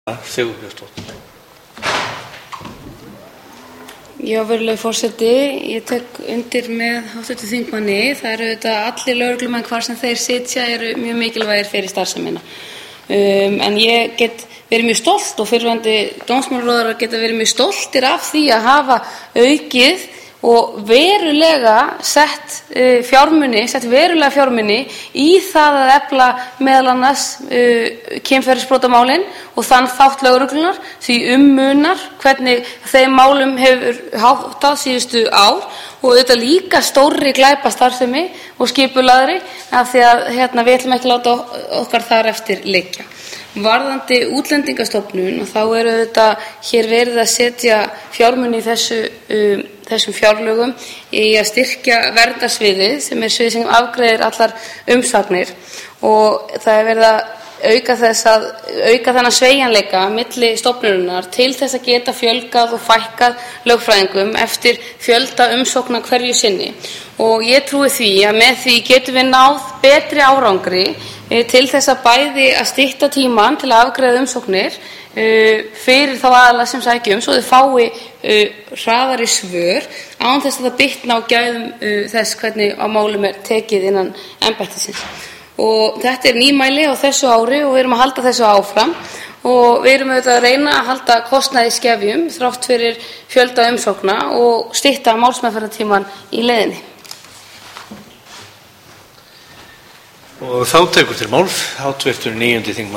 Sigurbjörnsdóttir. Já, virðulegur forseti, ég tek undir með hv. þingmanni. Það eru auðvitað allir lögreglumenn hvar sem þeir sitja eru mjög mikilvægir fyrir starfsemina. En ég get verið mjög stolt og fyrrverandi dómsmálaráðherrar geta verið mjög stoltir af því að hafa aukið og verulega sett verulega fjármuni í það að efla meðal annars kynferðisbrotamálin og þann þátt lögreglunnar, því munar hvernig þeim málum hefur háttað síðustu ár og auðvitað líka stórri glæpastarfsemi og skipulagðri af því að við ætlum ekki að láta okkar þar eftir liggja. Varðandi Útlendingastofnun, þá auðvitað hér verið að setja fjármuni í þessum fjárlögum í að styrkja verndarsviðið sem svið sem afgreiðir allar umsagnir og það verið að auka þennan sveigjanleika milli stofnunarinnar til þess að geta fjölgað og fækkað lögfræðingum eftir fjölda umsókna hverju sinni. Og ég trúi því að með því getum við náð betri árangri til þess að bæði að stytta tímann til að afgreiða umsóknir fyrir þá aðila sem sækja svo þau fái hraðari svör án þess að það bitna á gæðum þess hvernig á málum tekið innan embættisins. Og þetta nýmæli á þessu ári og við erum að halda þessu áfram og við erum auðvitað að reyna að halda kostnaði í skefjum þrátt fyrir fjölda umsókna og stytta málsmeðferðartímann í leiðinni. Og þá tekur til máls hv. 9. þingmaður